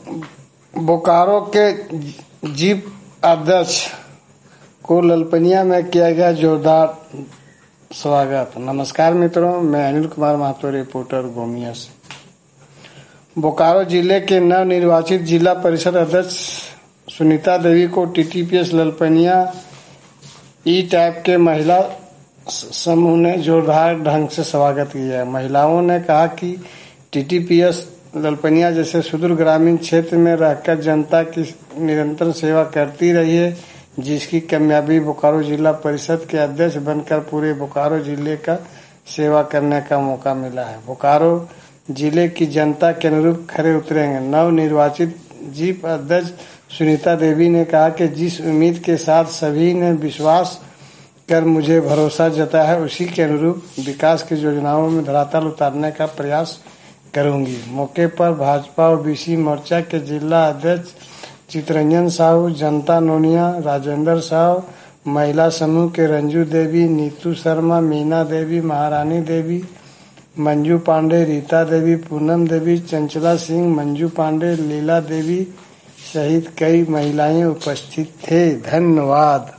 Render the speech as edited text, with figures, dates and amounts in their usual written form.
बोकारो के जीप अध्यक्ष को ललपनिया में किया गया जोरदार स्वागत। नमस्कार मित्रों, मैं अनिल कुमार महतो, रिपोर्टर गोमिया से। बोकारो जिले के नवनिर्वाचित जिला परिषद अध्यक्ष सुनीता देवी को टीटीपीएस ललपनिया ई टाइप के महिला समूह ने जोरदार ढंग से स्वागत किया है। महिलाओं ने कहा कि टीटीपीएस ललपनिया जैसे सुदूर ग्रामीण क्षेत्र में रहकर जनता की निरंतर सेवा करती रही है, जिसकी कामयाबी बोकारो जिला परिषद के अध्यक्ष बनकर पूरे बोकारो जिले का सेवा करने का मौका मिला है। बोकारो जिले की जनता के अनुरूप खरे उतरेंगे। नव निर्वाचित जीप अध्यक्ष सुनीता देवी ने कहा कि जिस उम्मीद के साथ सभी ने विश्वास कर मुझे भरोसा जताया है, उसी के अनुरूप विकास की योजनाओं में धरातल उतारने का प्रयास करूंगी। मौके पर भाजपा ओबीसी मोर्चा के जिला अध्यक्ष चितरंजन साहू, जनता नोनिया, राजेंद्र साहू, महिला समूह के रंजू देवी, नीतू शर्मा, मीना देवी, महारानी देवी, मंजू पांडे, रीता देवी, पूनम देवी, चंचला सिंह, मंजू पांडे, लीला देवी सहित कई महिलाएं उपस्थित थे। धन्यवाद।